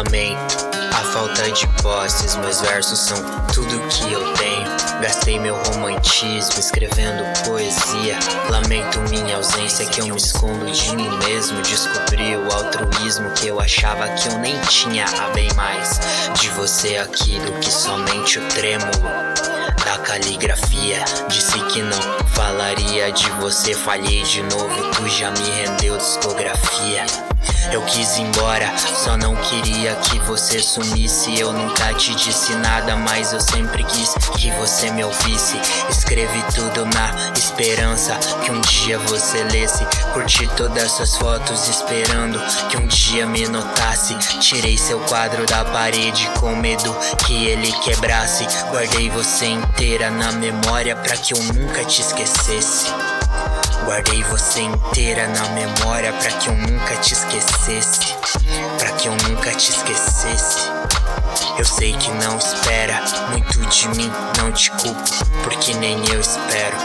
Lamento a falta de posses, meus versos são tudo que eu tenho. Gastei meu romantismo escrevendo poesia. Lamento minha ausência, que eu me escondo de mim mesmo. Descobri o altruísmo que eu achava que eu nem tinha. Há bem mais de você aqui do que somente o trêmulo da caligrafia. Disse que não falaria de você, falhei de novo, tu já me rendeu discografia. Eu quis ir embora, só não queria que você sumisse. Eu nunca te disse nada, mas eu sempre quis que você me ouvisse. Escrevi tudo na esperança que um dia você lesse. Curti todas suas fotos esperando que um dia me notasse. Tirei seu quadro da parede com medo que ele quebrasse. Guardei você inteira na memória pra que eu nunca te esquecesse. Guardei você inteira na memória pra que eu nunca te esquecesse. Pra que eu nunca te esquecesse. Eu sei que não espera muito de mim, não te culpo, porque nem eu espero.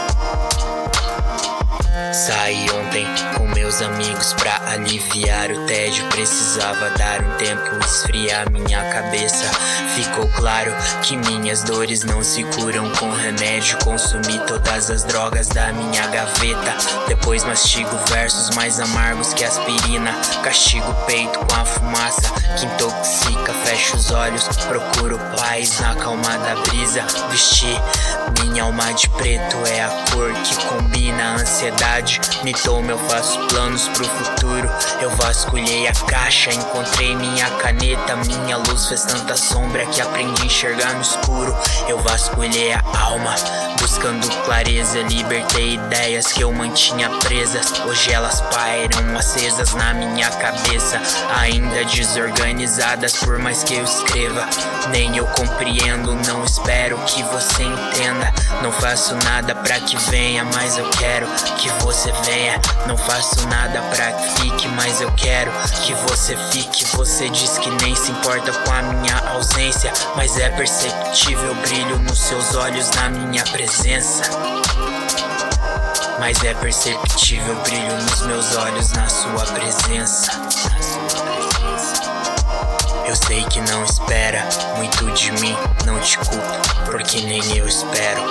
Saí ontem com meus amigos pra aliviar o tédio. Precisava dar um tempo, esfriar minha cabeça. Ficou claro que minhas dores não se curam com remédio. Consumi todas as drogas da minha gaveta. Depois mastigo versos mais amargos que aspirina. Castigo o peito com a fumaça que intoxica. Fecho os olhos, procuro paz na calma da brisa. Vestir minha alma de preto é a cor que combina a ansiedade. Me tomo, eu faço planos pro futuro. Eu vasculhei a caixa, encontrei minha caneta. Minha luz fez tanta sombra que aprendi a enxergar no escuro. Eu vasculhei a alma, buscando clareza. Libertei ideias que eu mantinha presas. Hoje elas pairam acesas na minha cabeça, ainda desorganizadas por mais que eu escreva. Nem eu compreendo, não espero que você entenda. Não faço nada pra que venha, mas eu quero que você venha. Não faço nada pra que fique, mas eu quero que você fique. Você diz que nem se importa com a minha ausência, mas é perceptível brilho nos seus olhos na minha presença. Mas é perceptível brilho nos meus olhos na sua presença. Eu sei que não espera muito de mim, não te culpo, porque nem eu espero.